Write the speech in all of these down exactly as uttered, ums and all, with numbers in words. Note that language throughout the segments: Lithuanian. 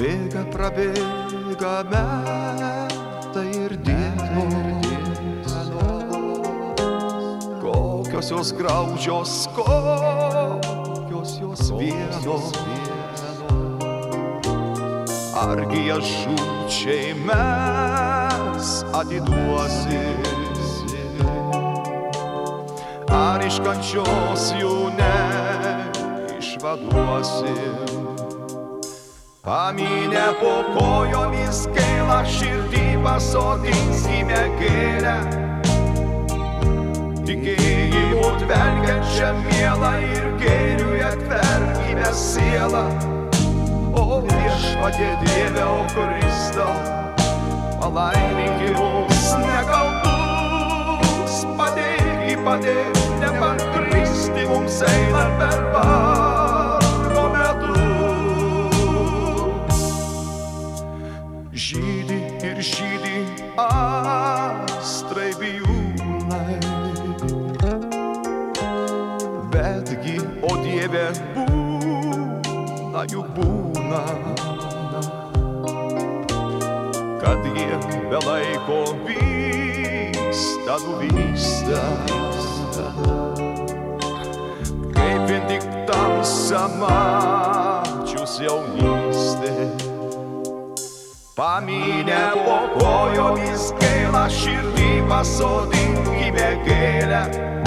Bėga, prabėga metai ir dienos, kokios jos graudžios, kokios jos vienos. Argi jas žūčiai mes atiduosim, ar iš kančios jų neišvaduosim. Pamynę po kojomis gaila širdį pasodinskime gėlę, tikėjimu dvelkiančią mielą ir gėriui atverkime sielą. O viešpatie Dieve, o Kristau, palaiminki mus nekaltus, padėk, padėk, neparkristi mums einant per vargo metus. Žydi ir žydi astrai bijūnai, betgi, o Dieve, būna juk būna, kad jie be laiko vysta, nuvysta, kaip vien tik tamsą mačius jaunystė. Pamynę po kojomis gaila širdį pasodinkime gėlę,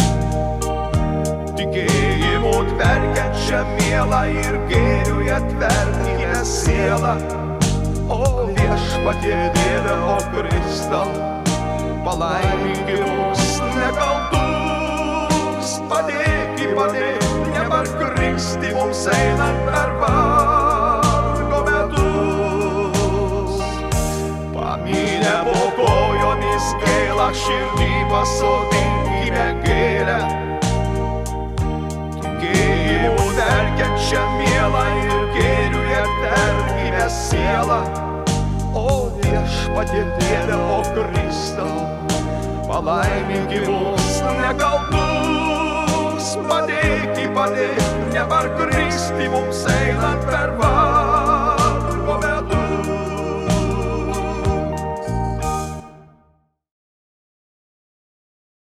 tikėjimu dvelkiančią mielą ir gėriui atverkime sielą. O viešpatie Dieve, o Kristau, palaiminki mus nekaltus, padėk, padėk, neparkristi mums einant per vargo metus. Pamynę po kojomis gaila širdį pasodinkime gėlę, tikėjimu dvelkiančią mielą ir gėriui atverkime sielą. O viešpatie Dieve, o Kristau, palaiminki mus nekaltus.